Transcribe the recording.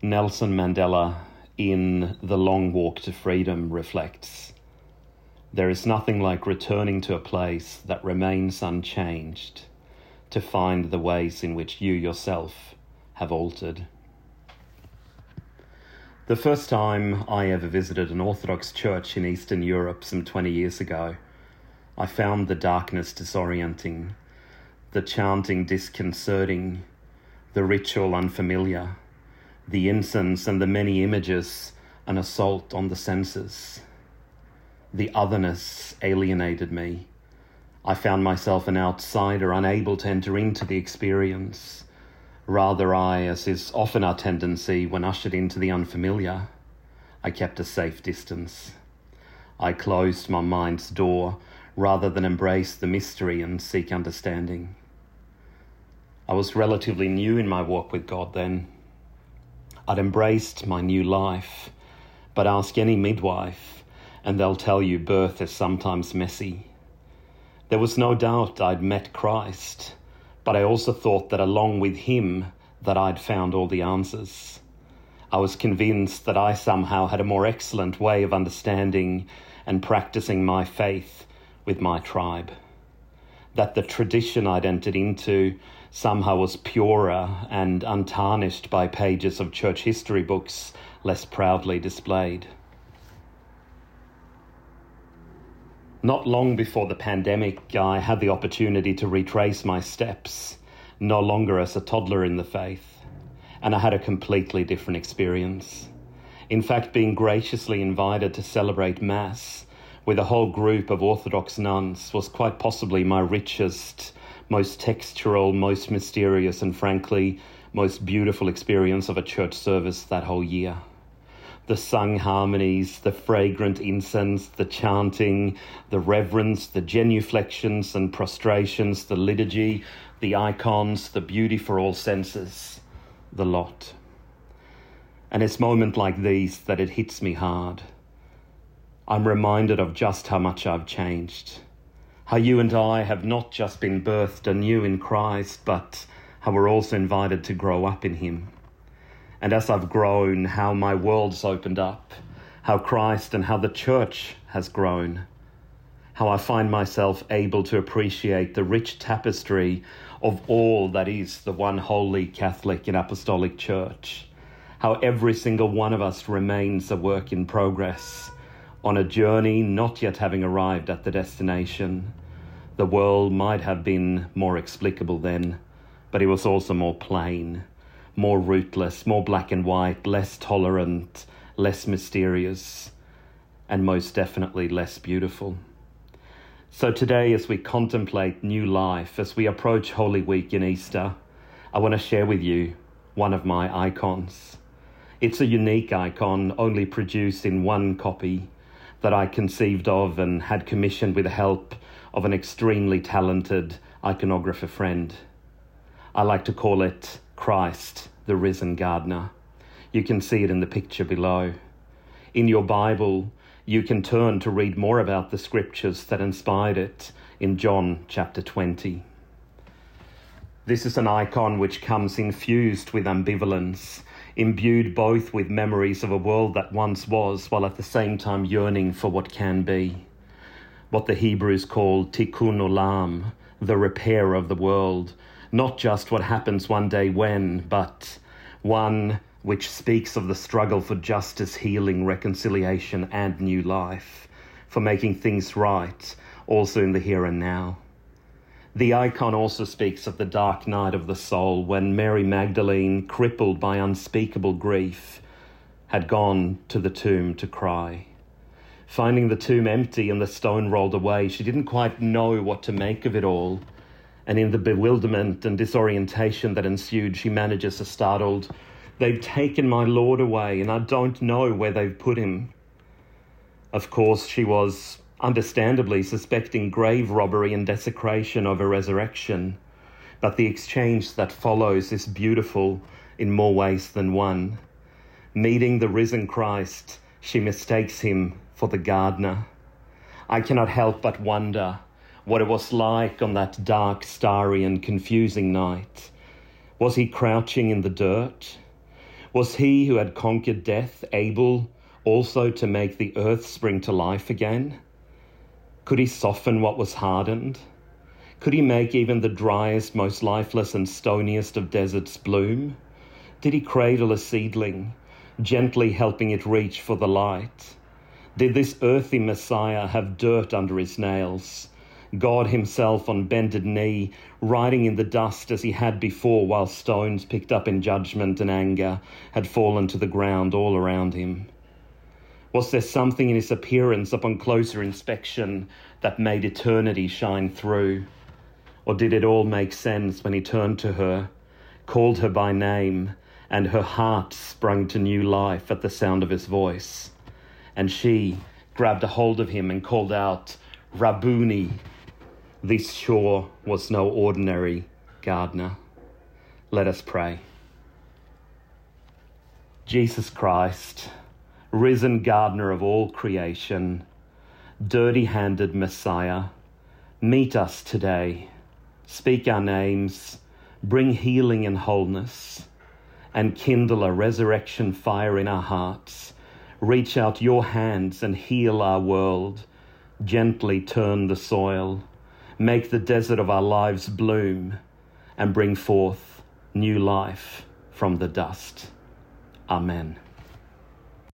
Nelson Mandela, in The Long Walk to Freedom, reflects, "There is nothing like returning to a place that remains unchanged to find the ways in which you yourself have altered." The first time I ever visited an Orthodox church in Eastern Europe some 20 years ago, I found the darkness disorienting, the chanting disconcerting, the ritual unfamiliar, the incense and the many images an assault on the senses. The otherness alienated me. I found myself an outsider, unable to enter into the experience. Rather, as is often our tendency when ushered into the unfamiliar, I kept a safe distance. I closed my mind's door rather than embrace the mystery and seek understanding. I was relatively new in my walk with God then. I'd embraced my new life, but ask any midwife and they'll tell you birth is sometimes messy. There was no doubt I'd met Christ, but I also thought that along with him that I'd found all the answers. I was convinced that I somehow had a more excellent way of understanding and practicing my faith with my tribe. That the tradition I'd entered into somehow was purer and untarnished by pages of church history books less proudly displayed. Not long before the pandemic, I had the opportunity to retrace my steps, no longer as a toddler in the faith, and I had a completely different experience. In fact, being graciously invited to celebrate Mass with a whole group of Orthodox nuns was quite possibly my richest, most textural, most mysterious, and frankly, most beautiful experience of a church service that whole year. The sung harmonies, the fragrant incense, the chanting, the reverence, the genuflections and prostrations, the liturgy, the icons, the beauty for all senses, the lot. And it's moments like these that it hits me hard. I'm reminded of just how much I've changed. How you and I have not just been birthed anew in Christ, but how we're also invited to grow up in him. And as I've grown, how my world's opened up, how Christ and how the church has grown, how I find myself able to appreciate the rich tapestry of all that is the one holy Catholic and Apostolic Church, how every single one of us remains a work in progress, on a journey not yet having arrived at the destination. The world might have been more explicable then, but it was also more plain, more rootless, more black and white, less tolerant, less mysterious, and most definitely less beautiful. So today, as we contemplate new life, as we approach Holy Week in Easter, I want to share with you one of my icons. It's a unique icon, only produced in one copy, that I conceived of and had commissioned with the help of an extremely talented iconographer friend. I like to call it Christ, the Risen Gardener. You can see it in the picture below. In your Bible, you can turn to read more about the scriptures that inspired it in John chapter 20. This is an icon which comes infused with ambivalence, imbued both with memories of a world that once was, while at the same time yearning for what can be. What the Hebrews call tikkun olam, the repair of the world, not just what happens one day when, but one which speaks of the struggle for justice, healing, reconciliation, and new life, for making things right, also in the here and now. The icon also speaks of the dark night of the soul when Mary Magdalene, crippled by unspeakable grief, had gone to the tomb to cry. Finding the tomb empty and the stone rolled away, she didn't quite know what to make of it all. And in the bewilderment and disorientation that ensued, she manages a startled, "They've taken my Lord away and I don't know where they've put him." Of course, she was understandably suspecting grave robbery and desecration of a resurrection, but the exchange that follows is beautiful in more ways than one. Meeting the risen Christ, she mistakes him for the gardener. I cannot help but wonder what it was like on that dark, starry and confusing night. Was he crouching in the dirt? Was he who had conquered death able also to make the earth spring to life again? Could he soften what was hardened? Could he make even the driest, most lifeless and stoniest of deserts bloom? Did he cradle a seedling, gently helping it reach for the light? Did this earthy Messiah have dirt under his nails? God himself on bended knee, writing in the dust as he had before, while stones picked up in judgment and anger had fallen to the ground all around him? Was there something in his appearance upon closer inspection that made eternity shine through? Or did it all make sense when he turned to her, called her by name, and her heart sprung to new life at the sound of his voice? And she grabbed a hold of him and called out, "Rabboni." This sure was no ordinary gardener. Let us pray. Jesus Christ, risen gardener of all creation, dirty-handed Messiah, meet us today, speak our names, bring healing and wholeness, and kindle a resurrection fire in our hearts. Reach out your hands and heal our world, gently turn the soil, make the desert of our lives bloom, and bring forth new life from the dust. Amen.